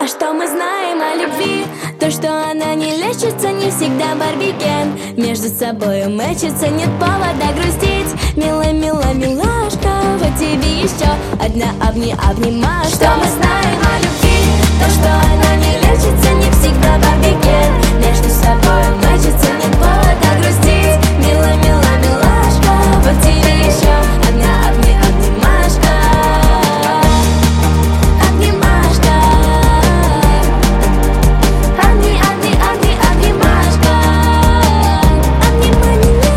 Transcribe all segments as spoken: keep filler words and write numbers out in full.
А что мы знаем о любви? То, что она не лечится, не всегда барбикен. Между собой мэчится, нет повода грустить. Милая, милая, милашка, вот тебе еще одна обни-обнимашка. Что мы знаем о любви? То, что она не лечится, не всегда барбикен. Между собой мэчится, нет повода грустить. Милая, милая, милашка, вот тебе еще одна обни-обнимашка. Обнимашка. Обни, обни, обни, обнимашка. Обнимай меня.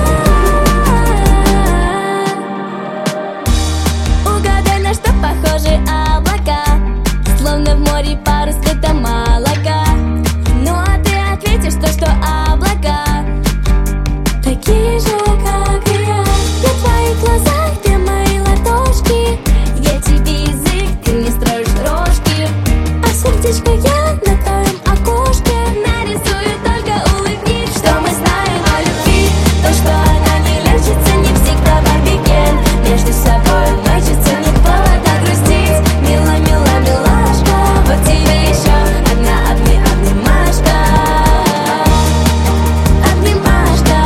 Угадай, на что похожи облака, словно в море парус цвета молока. Ну а ты ответишь то, что облака такие же, как и я. Я в твоих глазах, где мои ладошки. Я тебе язык, ты мне строишь рожки. А сердечко я на твоем окошке нарисую, только улыбнись. Что мы знаем о любви? То, что она не лечится, не всегда барбикен. Между собой мэчится, нет повода грустить. Мила, мила, милашка, вот тебе еще одна обни-обнимашка. Обнимашка.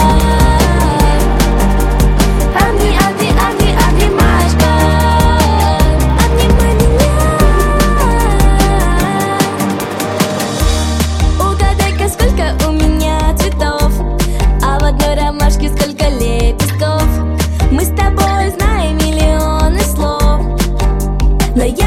Обни, обни, обни, обнимашка. Обнимай меня. Угадай-ка, сколько у меня цветов, а в одной ромашке сколько лепестков. Мы с тобой знаем миллионы слов, но